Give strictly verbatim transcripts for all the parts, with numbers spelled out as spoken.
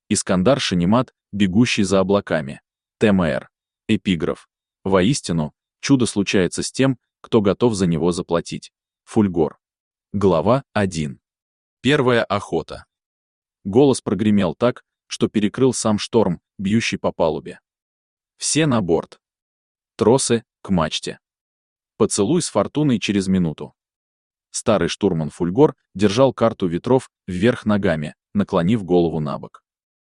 Искандар Шанимат, бегущий за облаками. ТМР. Эпиграф. Воистину, чудо случается с тем, кто готов за него заплатить. Фульгор. Глава один. Первая охота. Голос прогремел так, что перекрыл сам шторм, бьющий по палубе. Все на борт. Тросы к мачте. Поцелуй с фортуной через минуту. Старый штурман Фульгор держал карту ветров вверх ногами, наклонив голову на бок.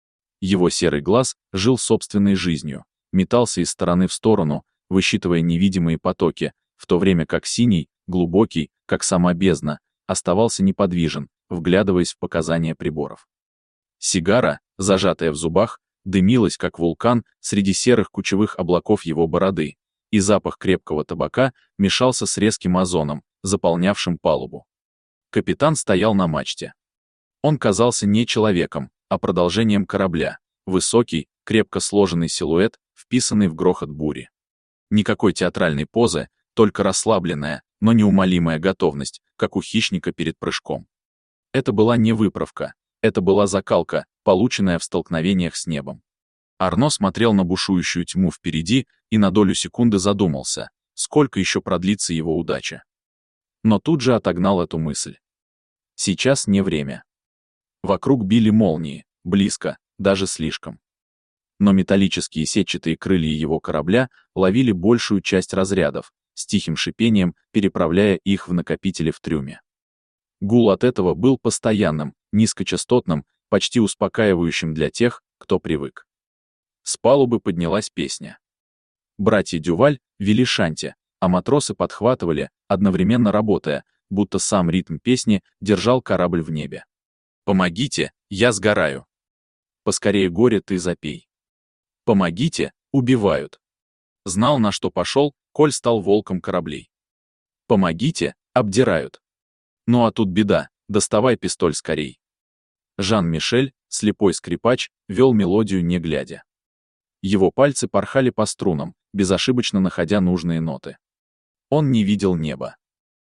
Его серый глаз жил собственной жизнью, метался из стороны в сторону, высчитывая невидимые потоки, в то время как синий, глубокий, как сама бездна, оставался неподвижен, вглядываясь в показания приборов. Сигара, зажатая в зубах, дымилась, как вулкан, среди серых кучевых облаков его бороды, и запах крепкого табака мешался с резким озоном, заполнявшим палубу. Капитан стоял на мачте. Он казался не человеком, а продолжением корабля, высокий, крепко сложенный силуэт, вписанный в грохот бури. Никакой театральной позы, только расслабленная, но неумолимая готовность, как у хищника перед прыжком. Это была не выправка, это была закалка, полученная в столкновениях с небом. Арно смотрел на бушующую тьму впереди и на долю секунды задумался, сколько еще продлится его удача. Но тут же отогнал эту мысль. Сейчас не время. Вокруг били молнии, близко, даже слишком. Но металлические сетчатые крылья его корабля ловили большую часть разрядов, с тихим шипением переправляя их в накопители в трюме. Гул от этого был постоянным, низкочастотным, почти успокаивающим для тех, кто привык. С палубы поднялась песня. Братья Дюваль вели шанти, а матросы подхватывали, одновременно работая, будто сам ритм песни держал корабль в небе. «Помогите, я сгораю! Поскорее горе ты запей! Помогите, убивают!» Знал, на что пошел, коль стал волком кораблей. «Помогите, обдирают!» Ну а тут беда, доставай пистоль скорей. Жан-Мишель, слепой скрипач, вел мелодию не глядя. Его пальцы порхали по струнам, безошибочно находя нужные ноты. Он не видел неба.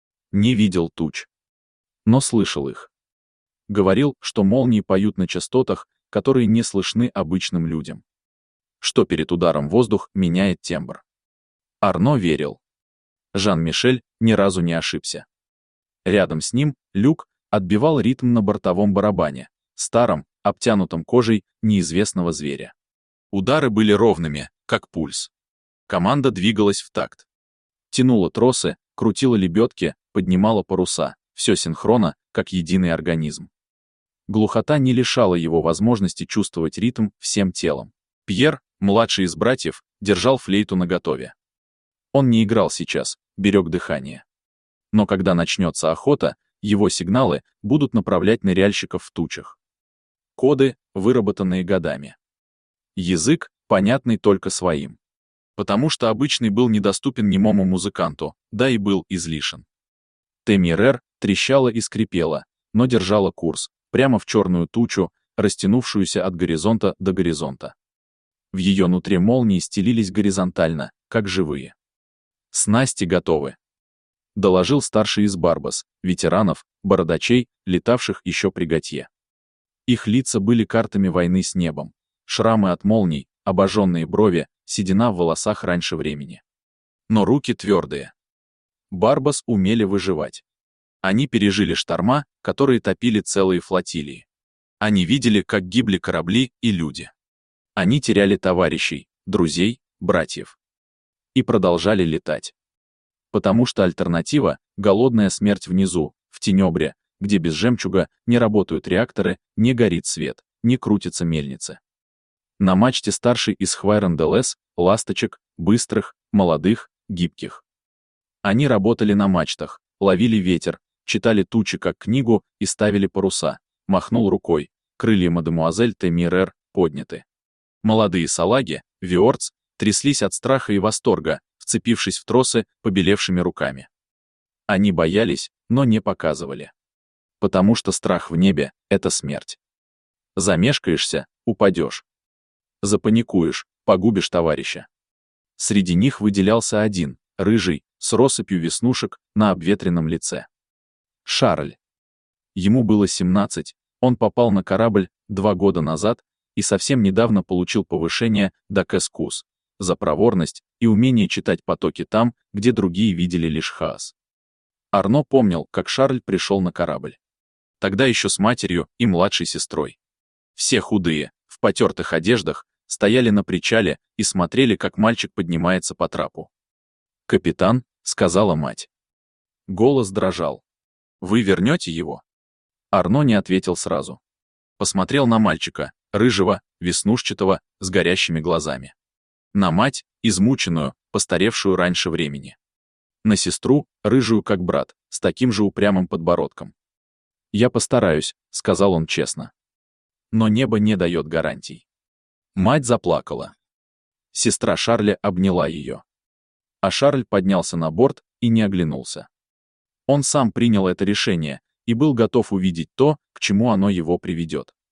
Не видел туч. Но слышал их. Говорил, что молнии поют на частотах, которые не слышны обычным людям. Что перед ударом воздух меняет тембр. Арно верил. Жан-Мишель ни разу не ошибся. Рядом с ним Люк отбивал ритм на бортовом барабане, старом, обтянутом кожей неизвестного зверя. Удары были ровными, как пульс. Команда двигалась в такт. Тянула тросы, крутила лебедки, поднимала паруса, все синхронно, как единый организм. Глухота не лишала его возможности чувствовать ритм всем телом. Пьер, младший из братьев, держал флейту наготове. Он не играл сейчас, берег дыхание. Но когда начнется охота, его сигналы будут направлять ныряльщиков в тучах. Коды, выработанные годами. Язык, понятный только своим. Потому что обычный был недоступен немому музыканту, да и был излишен. Темирер трещала и скрипела, но держала курс, прямо в черную тучу, растянувшуюся от горизонта до горизонта. В ее нутре молнии стелились горизонтально, как живые. «Снасти готовы», — доложил старший из Барбас, ветеранов, бородачей, летавших еще при Готье. Их лица были картами войны с небом, шрамы от молний, обожженные брови, седина в волосах раньше времени. Но руки твердые. Барбас умели выживать. Они пережили шторма, которые топили целые флотилии. Они видели, как гибли корабли и люди. Они теряли товарищей, друзей, братьев. И продолжали летать. Потому что альтернатива — голодная смерть внизу, в тенебре, где без жемчуга не работают реакторы, не горит свет, не крутятся мельницы. На мачте старший из Хвайрон-де-Лес, ласточек, быстрых, молодых, гибких. Они работали на мачтах, ловили ветер, читали тучи как книгу и ставили паруса. Махнул рукой, крылья мадемуазель Темирер подняты. Молодые салаги, виорц, тряслись от страха и восторга, вцепившись в тросы побелевшими руками. Они боялись, но не показывали. Потому что страх в небе — это смерть. Замешкаешься — упадешь. Запаникуешь — погубишь товарища. Среди них выделялся один, рыжий, с россыпью веснушек на обветренном лице. Шарль. Ему было семнадцать, он попал на корабль два года назад, и совсем недавно получил повышение до Кэскус за проворность и умение читать потоки там, где другие видели лишь хаос. Арно помнил, как Шарль пришел на корабль. Тогда еще с матерью и младшей сестрой. Все худые, в потертых одеждах, стояли на причале и смотрели, как мальчик поднимается по трапу. «Капитан», — сказала мать. Голос дрожал. «Вы вернете его?» Арно не ответил сразу. Посмотрел на мальчика, рыжего, веснушчатого, с горящими глазами. На мать, измученную, постаревшую раньше времени. На сестру, рыжую как брат, с таким же упрямым подбородком. «Я постараюсь», — сказал он честно. Но небо не дает гарантий. Мать заплакала. Сестра Шарля обняла ее. А Шарль поднялся на борт и не оглянулся. Он сам принял это решение и был готов увидеть то, к чему оно его приведет.